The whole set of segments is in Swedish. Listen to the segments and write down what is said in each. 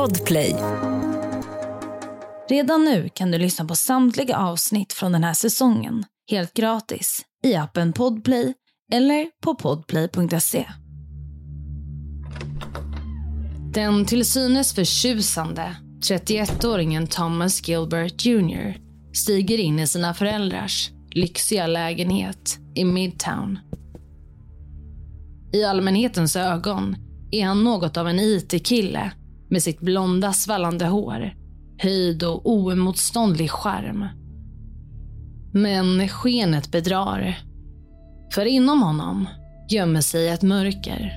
Podplay. Redan nu kan du lyssna på samtliga avsnitt från den här säsongen helt gratis i appen Podplay eller på podplay.se. Den till synes förtjusande 31-åringen Thomas Gilbert Jr. stiger in i sina föräldrars lyxiga lägenhet i Midtown. I allmänhetens ögon är han något av en IT-kille med sitt blonda svallande hår, höjd och oemotståndlig charm. Men skenet bedrar. För inom honom gömmer sig ett mörker.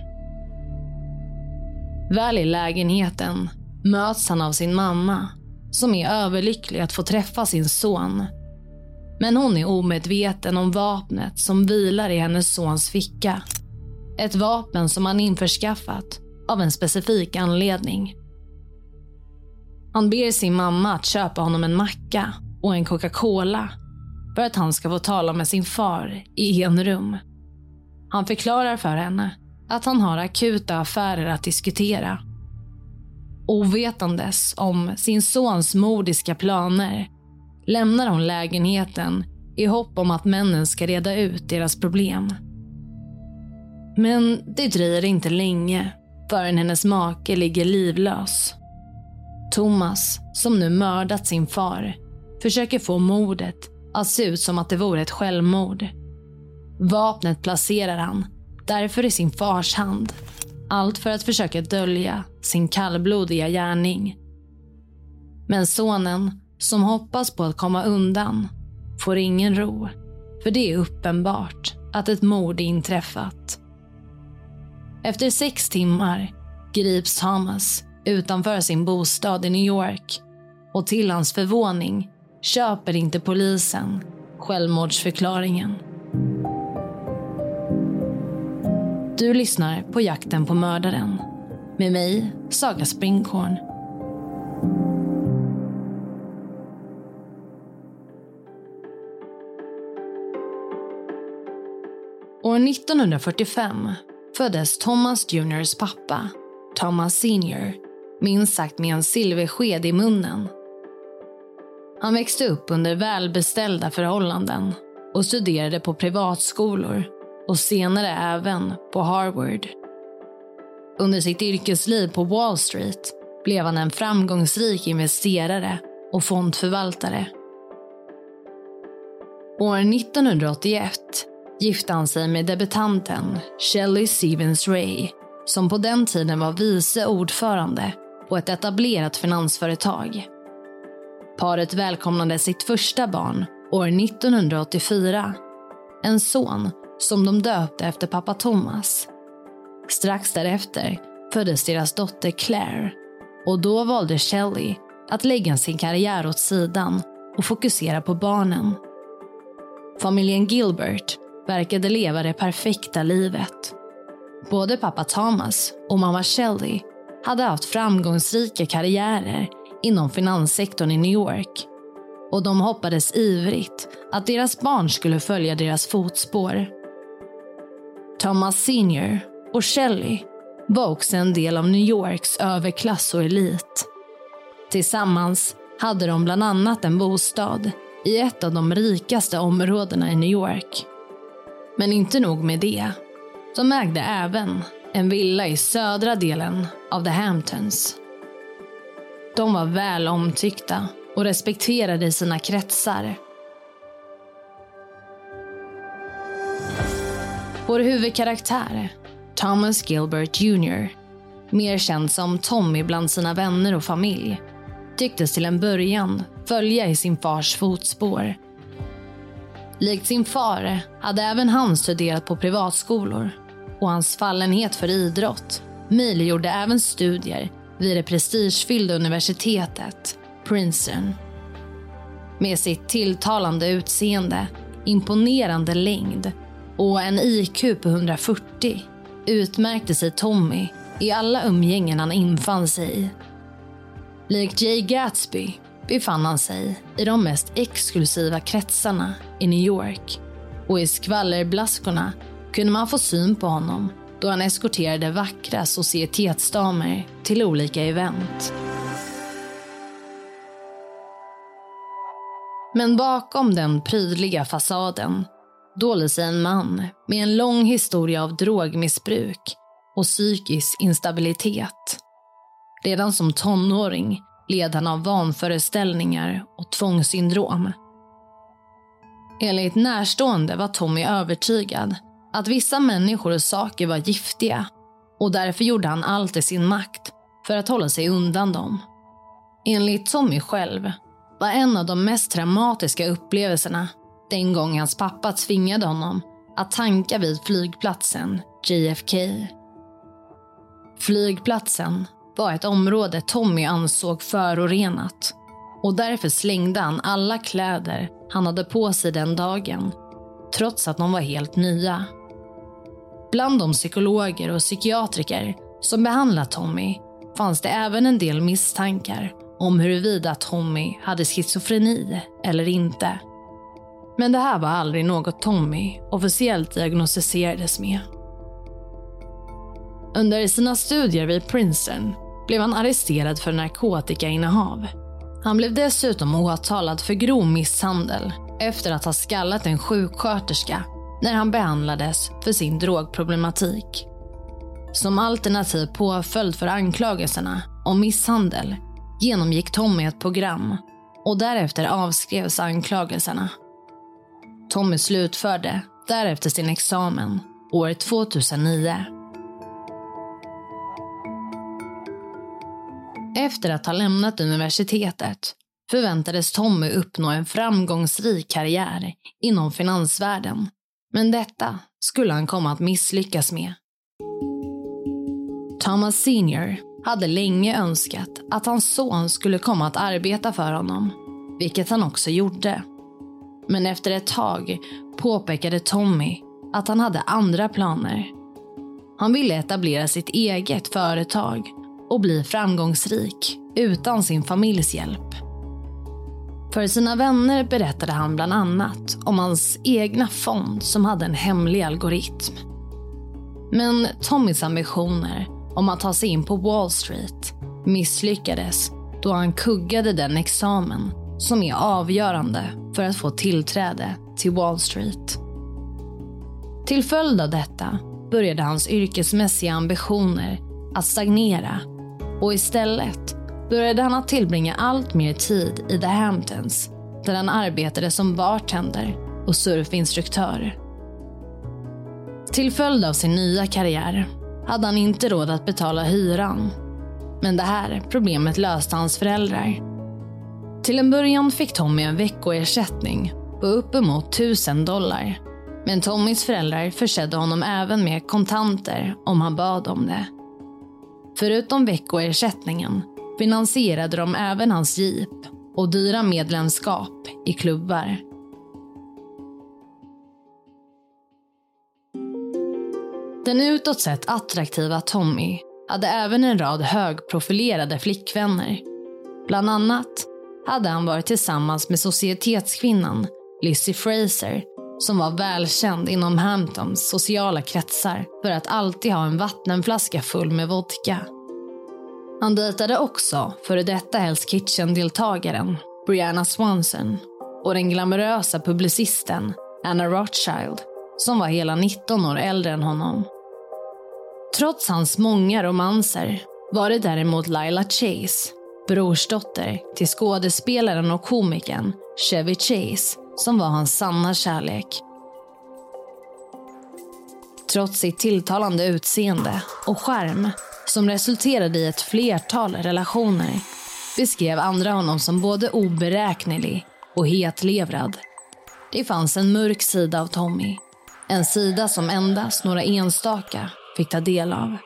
Väl i lägenheten möts han av sin mamma, som är överlycklig att få träffa sin son. Men hon är omedveten om vapnet som vilar i hennes sons ficka. Ett vapen som han införskaffat av en specifik anledning. Han ber sin mamma att köpa honom en macka och en Coca-Cola för att han ska få tala med sin far i enrum. Han förklarar för henne att han har akuta affärer att diskutera. Ovetandes om sin sons mordiska planer lämnar hon lägenheten i hopp om att männen ska reda ut deras problem. Men det dröjer inte länge förrän hennes make ligger livlös. Thomas, som nu mördat sin far, försöker få mordet att se ut som att det vore ett självmord. Vapnet placerar han därför i sin fars hand. Allt för att försöka dölja sin kallblodiga gärning. Men sonen, som hoppas på att komma undan, får ingen ro. För det är uppenbart att ett mord inträffat. Efter 6 timmar grips Thomas utanför sin bostad i New York. Och till hans förvåning köper inte polisen självmordsförklaringen. Du lyssnar på Jakten på mördaren. Med mig, Saga Springhorn. År 1945 föddes Thomas Juniors pappa, Thomas Senior, minst sagt med en silversked i munnen. Han växte upp under välbeställda förhållanden och studerade på privatskolor och senare även på Harvard. Under sitt yrkesliv på Wall Street blev han en framgångsrik investerare och fondförvaltare. År 1981 gifte han sig med debutanten Shelley Stevens Ray, som på den tiden var vice ordförande på ett etablerat finansföretag. Paret välkomnade sitt första barn år 1984, en son som de döpte efter pappa Thomas. Strax därefter föddes deras dotter Claire, och då valde Shelley att lägga sin karriär åt sidan och fokusera på barnen. Familjen Gilbert verkade leva det perfekta livet. Både pappa Thomas och mamma Shelley hade haft framgångsrika karriärer inom finanssektorn i New York, och de hoppades ivrigt att deras barn skulle följa deras fotspår. Thomas Senior och Shelley var också en del av New Yorks överklass och elit. Tillsammans hade de bland annat en bostad i ett av de rikaste områdena i New York. Men inte nog med det. De ägde även en villa i södra delen av The Hamptons. De var väl omtyckta och respekterade sina kretsar. Vår huvudkaraktär, Thomas Gilbert Jr., mer känd som Tommy bland sina vänner och familj, tycktes till en början följa i sin fars fotspår. Likt sin far hade även han studerat på privatskolor, och hans fallenhet för idrott möjliggjorde även studier vid det prestigefyllda universitetet Princeton. Med sitt tilltalande utseende, imponerande längd och en IQ på 140 utmärkte sig Tommy i alla umgängen han infann sig i. Likt Jay Gatsby befann han sig i de mest exklusiva kretsarna i New York, och i skvallerblaskorna kunde man få syn på honom då han eskorterade vackra societetsdamer till olika event. Men bakom den prydliga fasaden dolde sig en man med en lång historia av drogmissbruk och psykisk instabilitet. Redan som tonåring led han av vanföreställningar och tvångssyndrom. Enligt närstående var Tommy övertygad att vissa människor och saker var giftiga och därför gjorde han allt i sin makt för att hålla sig undan dem. Enligt Tommy själv var en av de mest traumatiska upplevelserna den gång hans pappa tvingade honom att tanka vid flygplatsen JFK. Flygplatsen var ett område Tommy ansåg förorenat och därför slängde han alla kläder han hade på sig den dagen, trots att de var helt nya. Bland de psykologer och psykiatriker som behandlat Tommy fanns det även en del misstankar om huruvida Tommy hade schizofreni eller inte. Men det här var aldrig något Tommy officiellt diagnostiserades med. Under sina studier vid Princeton blev han arresterad för narkotikainnehav. Han blev dessutom åtalad för grov misshandel efter att ha skallat en sjuksköterska när han behandlades för sin drogproblematik. Som alternativ påföljd för anklagelserna om misshandel genomgick Tommy ett program och därefter avskrevs anklagelserna. Tommy slutförde därefter sin examen år 2009. Efter att ha lämnat universitetet förväntades Tommy uppnå en framgångsrik karriär inom finansvärlden. Men detta skulle han komma att misslyckas med. Thomas Senior hade länge önskat att hans son skulle komma att arbeta för honom, vilket han också gjorde. Men efter ett tag påpekade Tommy att han hade andra planer. Han ville etablera sitt eget företag och bli framgångsrik utan sin familjs hjälp. För sina vänner berättade han bland annat om hans egna fond som hade en hemlig algoritm. Men Tommys ambitioner om att ta sig in på Wall Street misslyckades då han kuggade den examen som är avgörande för att få tillträde till Wall Street. Till följd av detta började hans yrkesmässiga ambitioner att stagnera och istället började han att tillbringa allt mer tid i The Hamptons där han arbetade som bartender och surfinstruktör. Till följd av sin nya karriär hade han inte råd att betala hyran. Men det här problemet löste hans föräldrar. Till en början fick Tommy en veckoersättning på uppemot $1000. Men Tommys föräldrar försedde honom även med kontanter om han bad om det. Förutom veckoersättningen finansierade de även hans jeep och dyra medlemskap i klubbar. Den utåt sett attraktiva Tommy hade även en rad högprofilerade flickvänner. Bland annat hade han varit tillsammans med societetskvinnan Lizzie Fraser som var välkänd inom Hamptons sociala kretsar för att alltid ha en vattenflaska full med vodka. Han dejtade också före detta Hell's Kitchen-deltagaren Brianna Swanson och den glamorösa publicisten Anna Rothschild som var hela 19 år äldre än honom. Trots hans många romanser var det däremot Lila Chase, brorsdotter till skådespelaren och komikern Chevy Chase, som var hans sanna kärlek. Trots sitt tilltalande utseende och charm som resulterade i ett flertal relationer beskrev andra honom som både oberäknelig och hetlevrad. Det fanns en mörk sida av Tommy, en sida som endast några enstaka fick ta del av.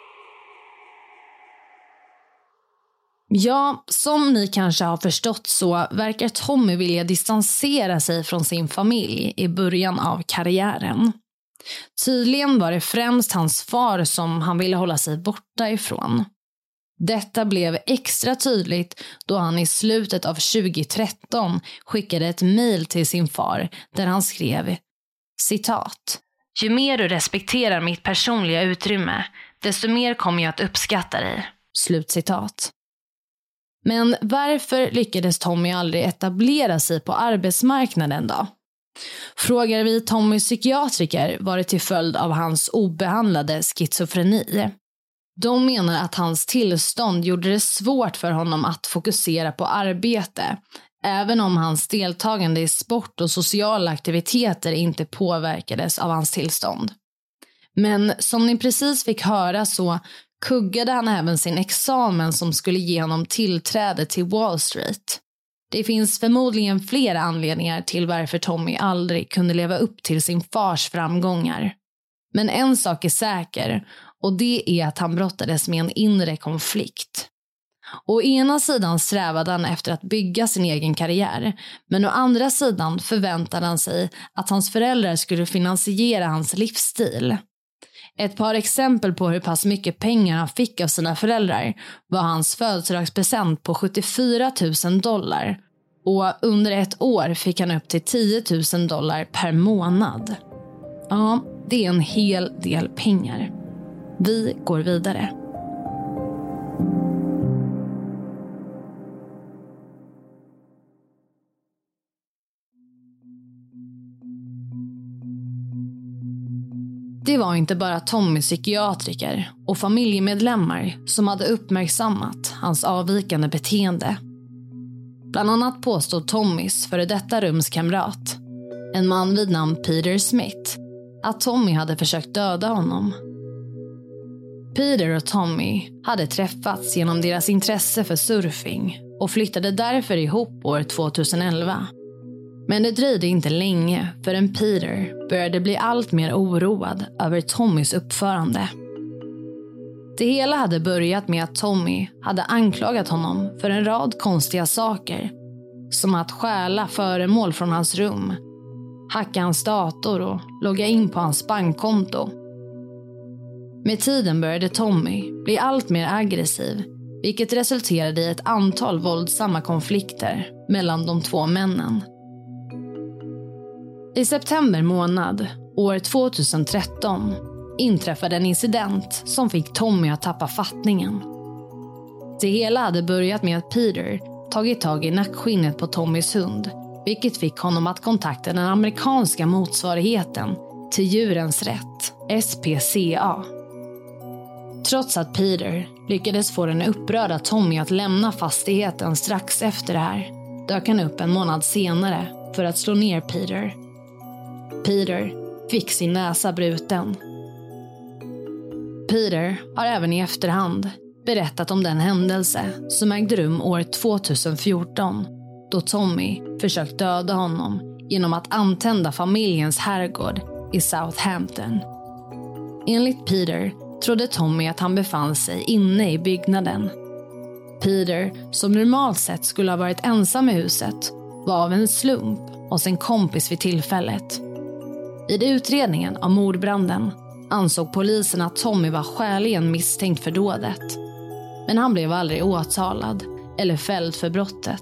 Ja, som ni kanske har förstått så verkar Tommy vilja distansera sig från sin familj i början av karriären. Tydligen var det främst hans far som han ville hålla sig borta ifrån. Detta blev extra tydligt då han i slutet av 2013 skickade ett mejl till sin far där han skrev, citat: "Ju mer du respekterar mitt personliga utrymme, desto mer kommer jag att uppskatta dig." Slutcitat. Men varför lyckades Tommy aldrig etablera sig på arbetsmarknaden då? Frågar vi Tommys psykiatriker var det till följd av hans obehandlade schizofreni. De menar att hans tillstånd gjorde det svårt för honom att fokusera på arbete, även om hans deltagande i sport och sociala aktiviteter inte påverkades av hans tillstånd. Men som ni precis fick höra så kuggade han även sin examen som skulle ge honom tillträde till Wall Street. Det finns förmodligen flera anledningar till varför Tommy aldrig kunde leva upp till sin fars framgångar. Men en sak är säker, och det är att han brottades med en inre konflikt. Å ena sidan strävade han efter att bygga sin egen karriär, men å andra sidan förväntade han sig att hans föräldrar skulle finansiera hans livsstil. Ett par exempel på hur pass mycket pengar han fick av sina föräldrar var hans födelsedagspresent på $74,000 och under ett år fick han upp till $10,000 per månad. Ja, det är en hel del pengar. Vi går vidare. Det var inte bara Tommys psykiatriker och familjemedlemmar som hade uppmärksammat hans avvikande beteende. Bland annat påstod Tommys före detta rumskamrat, en man vid namn Peter Smith, att Tommy hade försökt döda honom. Peter och Tommy hade träffats genom deras intresse för surfing och flyttade därför ihop år 2011. Men det dröjde inte länge förrän Peter började bli allt mer oroad över Tommys uppförande. Det hela hade börjat med att Tommy hade anklagat honom för en rad konstiga saker, som att stjäla föremål från hans rum, hacka hans dator och logga in på hans bankkonto. Med tiden började Tommy bli allt mer aggressiv, vilket resulterade i ett antal våldsamma konflikter mellan de två männen. I september månad år 2013 inträffade en incident som fick Tommy att tappa fattningen. Det hela hade börjat med att Peter tagit tag i nackskinnet på Tommys hund, vilket fick honom att kontakta den amerikanska motsvarigheten till Djurens Rätt, SPCA. Trots att Peter lyckades få den upprörda Tommy att lämna fastigheten strax efter det här, dök han upp en månad senare för att slå ner Peter. Peter fick sin näsa bruten. Peter har även i efterhand berättat om den händelse som ägde rum år 2014 då Tommy försökt döda honom genom att antända familjens herrgård i Southampton. Enligt Peter trodde Tommy att han befann sig inne i byggnaden. Peter, som normalt sett skulle ha varit ensam i huset, var av en slump hos en kompis vid tillfället. Vid utredningen av mordbranden ansåg polisen att Tommy var skäligen misstänkt för dådet. Men han blev aldrig åtalad eller fälld för brottet.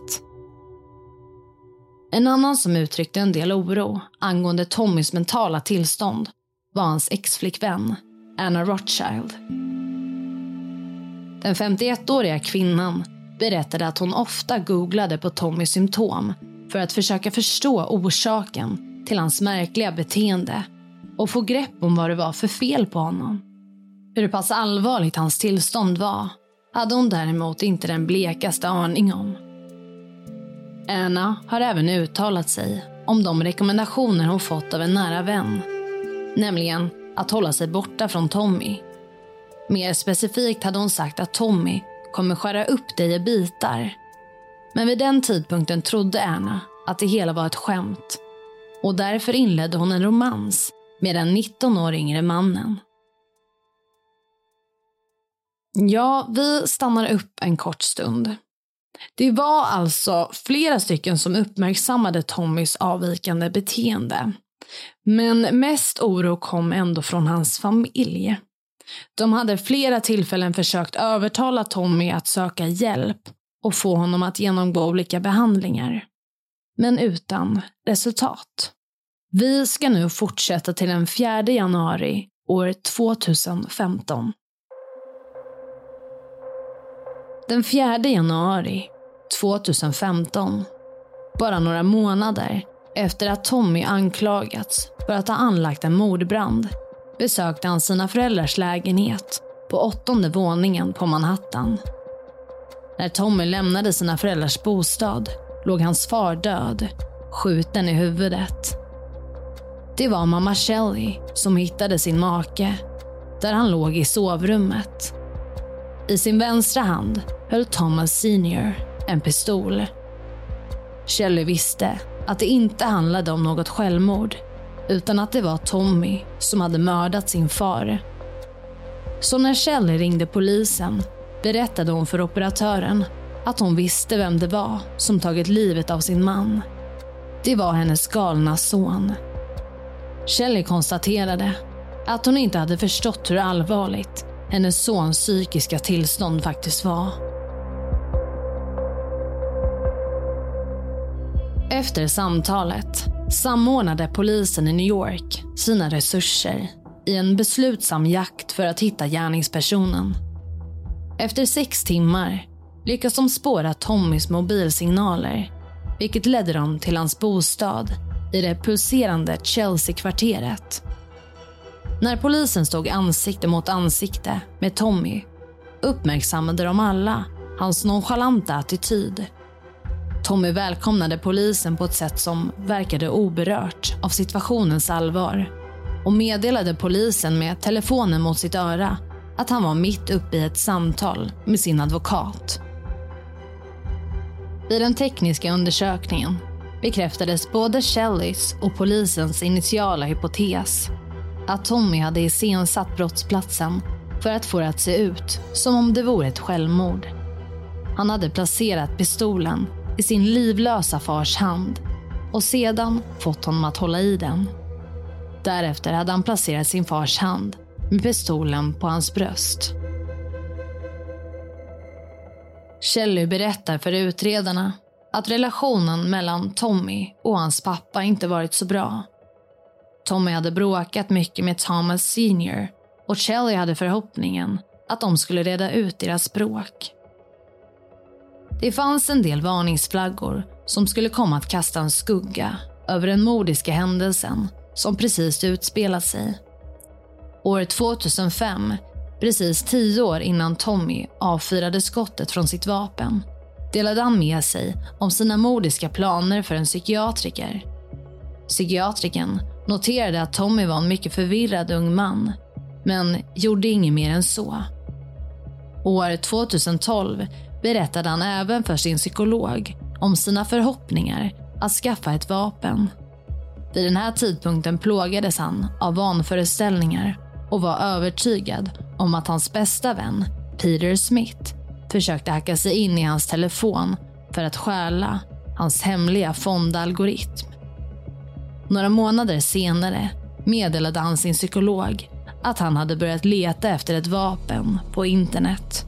En annan som uttryckte en del oro angående Tommys mentala tillstånd var hans exflickvän, Anna Rothschild. Den 51-åriga kvinnan berättade att hon ofta googlade på Tommys symptom för att försöka förstå orsaken till hans märkliga beteende och få grepp om vad det var för fel på honom. Hur pass allvarligt hans tillstånd var hade hon däremot inte den blekaste aning om. Anna har även uttalat sig om de rekommendationer hon fått av en nära vän, nämligen att hålla sig borta från Tommy. Mer specifikt hade hon sagt att Tommy kommer skära upp dig i bitar. Men vid den tidpunkten trodde Anna att det hela var ett skämt, och därför inledde hon en romans med den 19 år yngre mannen. Ja, vi stannar upp en kort stund. Det var alltså flera stycken som uppmärksammade Tommys avvikande beteende. Men mest oro kom ändå från hans familj. De hade flera tillfällen försökt övertala Tommy att söka hjälp och få honom att genomgå olika behandlingar. Men utan resultat. Vi ska nu fortsätta till den 4 januari år 2015. Den 4 januari 2015, bara några månader efter att Tommy anklagats för att ha anlagt en mordbrand, besökte han sina föräldrars lägenhet på 8:e våningen på Manhattan. När Tommy lämnade sina föräldrars bostad låg hans far död, skjuten i huvudet. Det var mamma Shelley som hittade sin make, där han låg i sovrummet. I sin vänstra hand höll Thomas Senior en pistol. Shelley visste att det inte handlade om något självmord, utan att det var Tommy som hade mördat sin far. Så när Shelley ringde polisen berättade hon för operatören att hon visste vem det var som tagit livet av sin man. Det var hennes galna son. Shelley konstaterade att hon inte hade förstått hur allvarligt hennes sons psykiska tillstånd faktiskt var. Efter samtalet samordnade polisen i New York sina resurser i en beslutsam jakt för att hitta gärningspersonen. Efter 6 timmar lyckas de spåra Tommys mobilsignaler, vilket ledde dem till hans bostad i det pulserande Chelsea-kvarteret. När polisen stod ansikte mot ansikte med Tommy uppmärksammade de alla hans nonchalanta attityd. Tommy välkomnade polisen på ett sätt som verkade oberört av situationens allvar och meddelade polisen med telefonen mot sitt öra att han var mitt uppe i ett samtal med sin advokat. Vid den tekniska undersökningen bekräftades både Shelleys och polisens initiala hypotes att Tommy hade iscensatt brottsplatsen för att få det att se ut som om det vore ett självmord. Han hade placerat pistolen i sin livlösa fars hand och sedan fått honom att hålla i den. Därefter hade han placerat sin fars hand med pistolen på hans bröst. Shelley berättar för utredarna att relationen mellan Tommy och hans pappa inte varit så bra. Tommy hade bråkat mycket med Thomas Senior och Shelley hade förhoppningen att de skulle reda ut deras bråk. Det fanns en del varningsflaggor som skulle komma att kasta en skugga över den mordiska händelsen som precis utspelat sig. År 2005, precis 10 år innan Tommy avfyrade skottet från sitt vapen, delade han med sig om sina mordiska planer för en psykiatriker. Psykiatriken noterade att Tommy var en mycket förvirrad ung man, men gjorde inget mer än så. År 2012 berättade han även för sin psykolog om sina förhoppningar att skaffa ett vapen. Vid den här tidpunkten plågades han av vanföreställningar och var övertygad om att hans bästa vän, Peter Smith, försökte hacka sig in i hans telefon för att stjäla hans hemliga fondalgoritm. Några månader senare meddelade han sin psykolog att han hade börjat leta efter ett vapen på internet.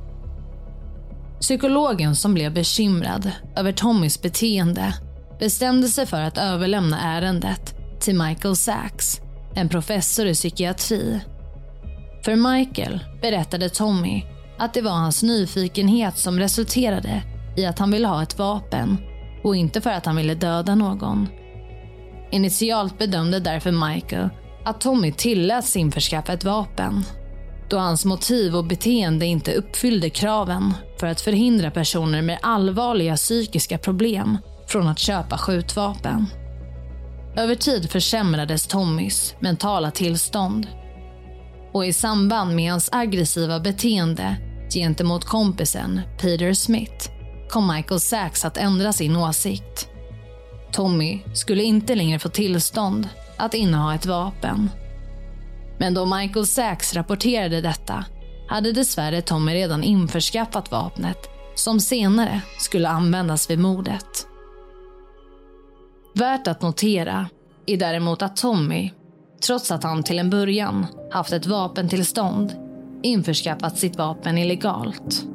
Psykologen, som blev bekymrad över Tommys beteende, bestämde sig för att överlämna ärendet till Michael Sachs, en professor i psykiatri. För Michael berättade Tommy att det var hans nyfikenhet som resulterade i att han ville ha ett vapen och inte för att han ville döda någon. Initialt bedömde därför Michael att Tommy tilläts införskaffa ett vapen, då hans motiv och beteende inte uppfyllde kraven för att förhindra personer med allvarliga psykiska problem från att köpa skjutvapen. Över tid försämrades Tommys mentala tillstånd. Och i samband med hans aggressiva beteende gentemot kompisen Peter Smith kom Michael Sachs att ändra sin åsikt. Tommy skulle inte längre få tillstånd att inneha ett vapen. Men då Michael Sachs rapporterade detta hade dessvärre Tommy redan införskaffat vapnet som senare skulle användas vid mordet. Värt att notera är däremot att Tommy, trots att han till en början haft ett vapentillstånd, införskaffat sitt vapen illegalt.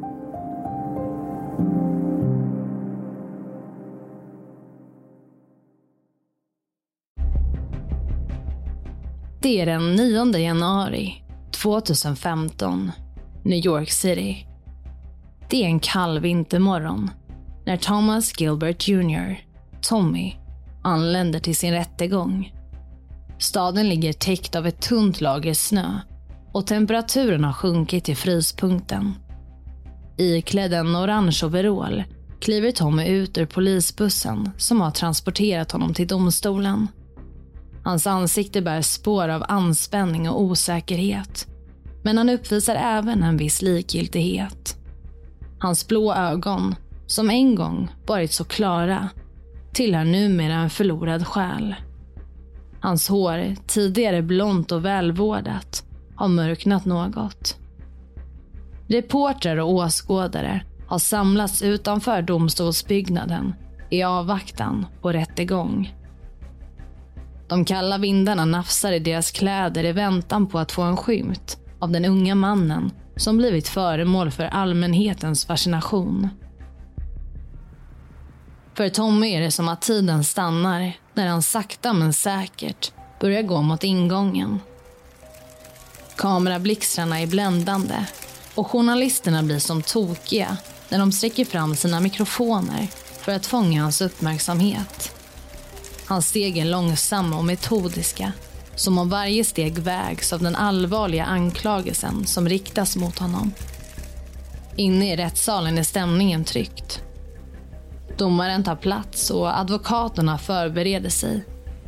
Det är den 9 januari 2015, New York City. Det är en kall vintermorgon när Thomas Gilbert Jr., Tommy, anländer till sin rättegång. Staden ligger täckt av ett tunt lager snö och temperaturen har sjunkit till fryspunkten. Iklädd en orange overall kliver Tommy ut ur polisbussen som har transporterat honom till domstolen. Hans ansikte bär spår av anspänning och osäkerhet, men han uppvisar även en viss likgiltighet. Hans blå ögon, som en gång varit så klara, tillhör numera en förlorad själ. Hans hår, tidigare blont och välvårdat, har mörknat något. Reportrar och åskådare har samlats utanför domstolsbyggnaden i avvaktan på rättegång. De kalla vindarna nafsar i deras kläder i väntan på att få en skymt av den unga mannen som blivit föremål för allmänhetens fascination. För Tommy är det som att tiden stannar när han sakta men säkert börjar gå mot ingången. Kamerablixtrarna är bländande och journalisterna blir som tokiga när de sträcker fram sina mikrofoner för att fånga hans uppmärksamhet. Hans steg är långsamma och metodiska, som om varje steg vägs av den allvarliga anklagelsen som riktas mot honom. Inne i rättssalen är stämningen tryckt. Domaren tar plats och advokaterna förbereder sig.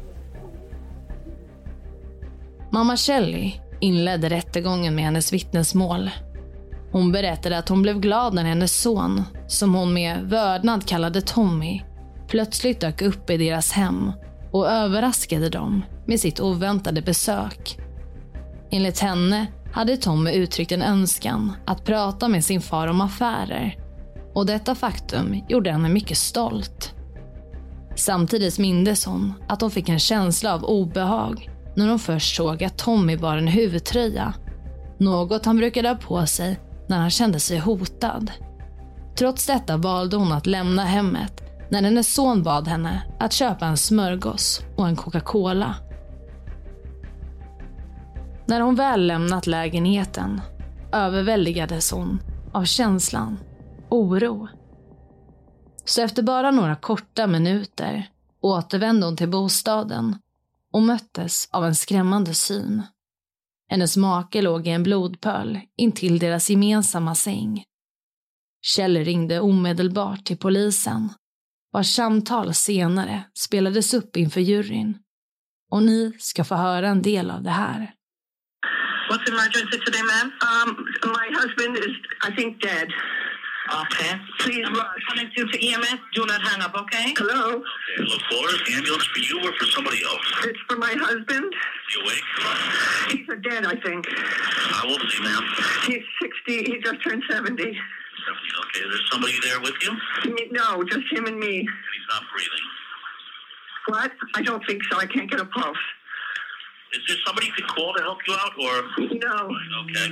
Mamma Shelley inledde rättegången med hennes vittnesmål. Hon berättade att hon blev glad när hennes son, som hon med vördnad kallade Tommy, plötsligt dök upp i deras hem och överraskade dem med sitt oväntade besök. Enligt henne hade Tommy uttryckt en önskan att prata med sin far om affärer, och detta faktum gjorde henne mycket stolt. Samtidigt mindes hon att hon fick en känsla av obehag när hon först såg att Tommy bar en huvudtröja, något han brukade ha på sig när han kände sig hotad. Trots detta valde hon att lämna hemmet när hennes son bad henne att köpa en smörgås och en Coca-Cola. När hon väl lämnat lägenheten överväldigades hon av känslan oro. Så efter bara några korta minuter återvände hon till bostaden och möttes av en skrämmande syn. Hennes make låg i en blodpöl intill deras gemensamma säng. Shelley ringde omedelbart till polisen, vars samtal senare spelades upp inför juryn. Och ni ska få höra en del av det här. What's the emergency today, ma'am? My husband is, I think, dead. Okay. Please rush. Calling to EMS. Do not hang up, okay? Hello? Okay, look for an ambulance for you or for somebody else? It's for my husband. You awake? He's dead, I think. How old is he, ma'am? He's 60. He just turned 70. 70. Okay, there's somebody there with you? No, just him and me. And he's not breathing. What? I don't think so. I can't get a pulse. Is there somebody you could call to help you out, or? No. Okay.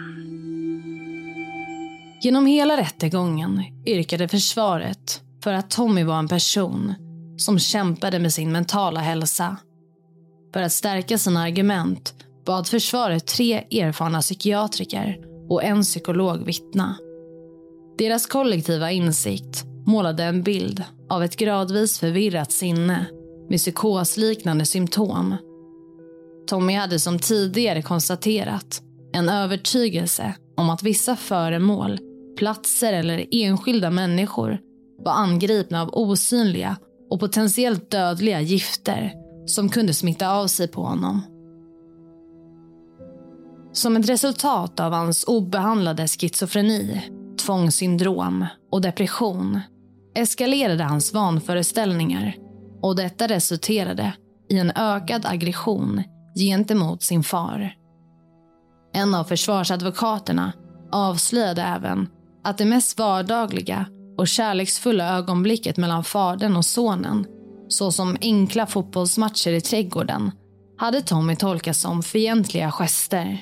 Genom hela rättegången yrkade försvaret för att Tommy var en person som kämpade med sin mentala hälsa. För att stärka sina argument bad försvaret 3 erfarna psykiatriker och en psykolog vittna. Deras kollektiva insikt målade en bild av ett gradvis förvirrat sinne med psykosliknande symptom. Tommy hade som tidigare konstaterat en övertygelse om att vissa föremål, platser eller enskilda människor var angripna av osynliga och potentiellt dödliga gifter som kunde smitta av sig på honom. Som ett resultat av hans obehandlade schizofreni, tvångssyndrom och depression eskalerade hans vanföreställningar, och detta resulterade i en ökad aggression gentemot sin far. En av försvarsadvokaterna avslöjade även att det mest vardagliga och kärleksfulla ögonblicket mellan fadern och sonen, såsom enkla fotbollsmatcher i trädgården, hade Tommy tolkat som fientliga gester.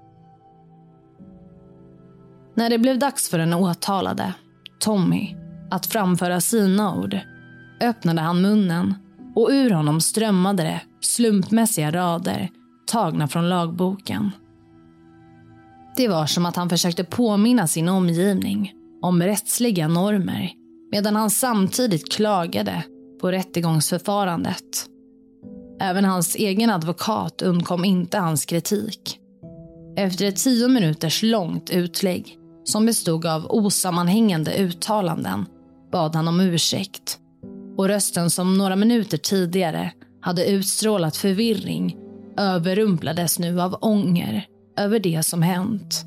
När det blev dags för den åtalade, Tommy, att framföra sina ord, öppnade han munnen och ur honom strömmade det slumpmässiga rader tagna från lagboken. Det var som att han försökte påminna sin omgivning om rättsliga normer medan han samtidigt klagade på rättegångsförfarandet. Även hans egen advokat undkom inte hans kritik. Efter ett 10 minuters långt utlägg som bestod av osammanhängande uttalanden bad han om ursäkt. Och rösten som några minuter tidigare hade utstrålat förvirring överrumplades nu av ånger över det som hänt.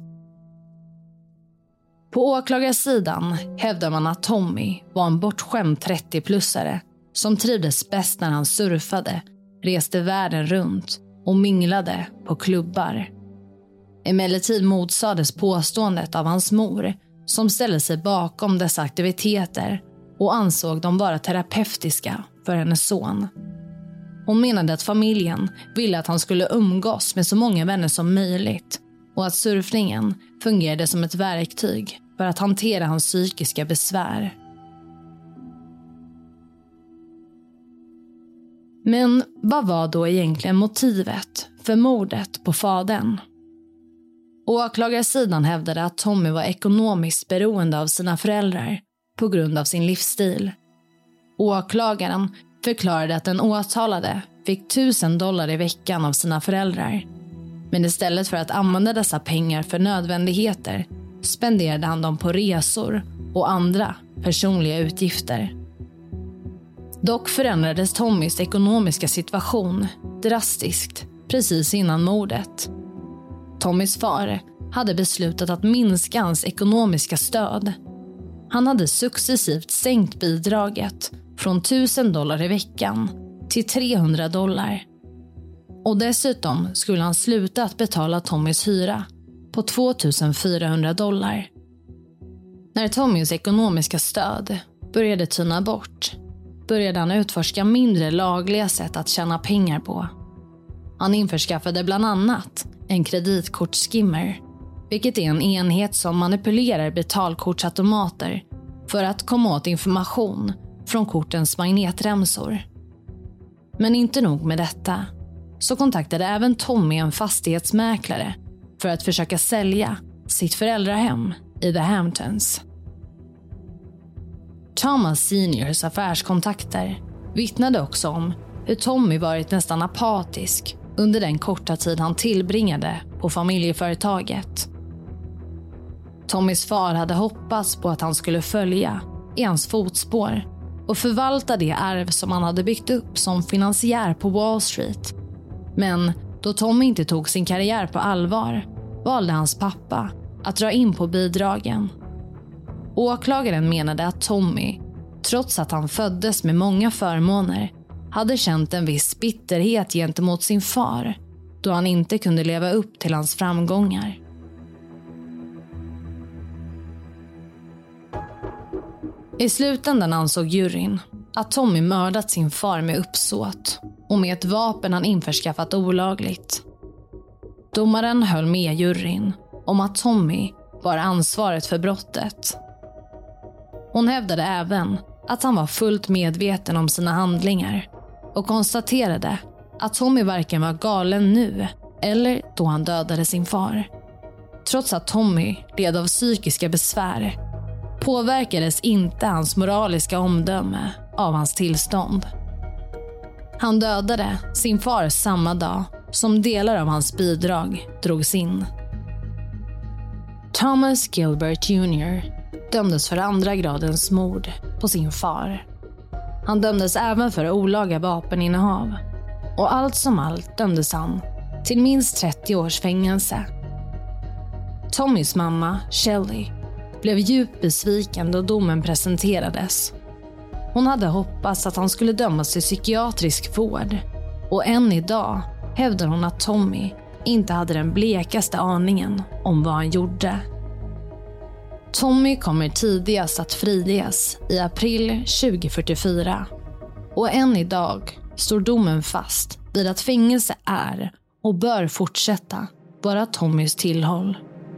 På åklagarsidan hävdar man att Tommy var en bortskämd 30-plussare som trivdes bäst när han surfade, reste världen runt och minglade på klubbar. Emellertid motsades påståendet av hans mor som ställde sig bakom dessa aktiviteter och ansåg dem vara terapeutiska för hennes son. Hon menade att familjen ville att han skulle umgås med så många vänner som möjligt och att surfningen fungerade som ett verktyg för att hantera hans psykiska besvär. Men vad var då egentligen motivet för mordet på fadern? Åklagarsidan hävdade att Tommy var ekonomiskt beroende av sina föräldrar på grund av sin livsstil. Åklagaren förklarade att den åtalade fick $1,000 i veckan av sina föräldrar. Men istället för att använda dessa pengar för nödvändigheter spenderade han dem på resor och andra personliga utgifter. Dock förändrades Tommys ekonomiska situation drastiskt precis innan mordet. Tommys far hade beslutat att minska hans ekonomiska stöd. Han hade successivt sänkt bidraget från $1,000 i veckan till $300. Och dessutom skulle han sluta att betala Tommys hyra på $2,400. När Tommys ekonomiska stöd började tyna bort började han utforska mindre lagliga sätt att tjäna pengar på. Han införskaffade bland annat en kreditkortsskimmer, vilket är en enhet som manipulerar betalkortsautomater för att komma åt information från kortens magnetremsor. Men inte nog med detta, så kontaktade även Tommy en fastighetsmäklare för att försöka sälja sitt föräldrahem i The Hamptons. Thomas Seniors affärskontakter vittnade också om hur Tommy varit nästan apatisk under den korta tid han tillbringade på familjeföretaget. Tommys far hade hoppats på att han skulle följa i hans fotspår och förvalta det arv som han hade byggt upp som finansiär på Wall Street. Men då Tommy inte tog sin karriär på allvar valde hans pappa att dra in på bidragen. Åklagaren menade att Tommy, trots att han föddes med många förmåner, hade känt en viss bitterhet gentemot sin far då han inte kunde leva upp till hans framgångar. I slutändan ansåg juryn att Tommy mördat sin far med uppsåt och med ett vapen han införskaffat olagligt. Domaren höll med juryn om att Tommy var ansvaret för brottet. Hon hävdade även att han var fullt medveten om sina handlingar och konstaterade att Tommy varken var galen nu eller då han dödade sin far. Trots att Tommy led av psykiska besvär påverkades inte hans moraliska omdöme av hans tillstånd. Han dödade sin far samma dag som delar av hans bidrag drogs in. Thomas Gilbert Jr. dömdes för 2:a gradens mord på sin far. Han dömdes även för olaga vapeninnehav och allt som allt dömdes han till minst 30 års fängelse. Tommys mamma, Shelley, blev djupt besviken då domen presenterades. Hon hade hoppats att han skulle dömas till psykiatrisk vård och än idag hävdar hon att Tommy inte hade den blekaste aningen om vad han gjorde. Tommy kommer tidigast att friges i april 2044 och än idag står domen fast vid att fängelse är och bör fortsätta vara Tommys tillhåll.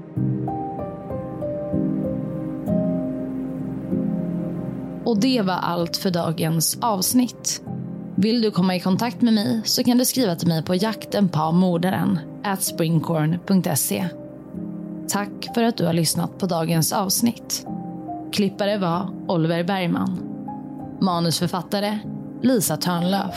Och det var allt för dagens avsnitt. Vill du komma i kontakt med mig så kan du skriva till mig på jaktenpamordaren@springcorn.se. Tack för att du har lyssnat på dagens avsnitt. Klippare var Oliver Bergman. Manusförfattare Lisa Törnlöf.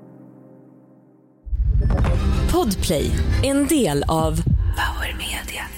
Podplay, en del av Power Media.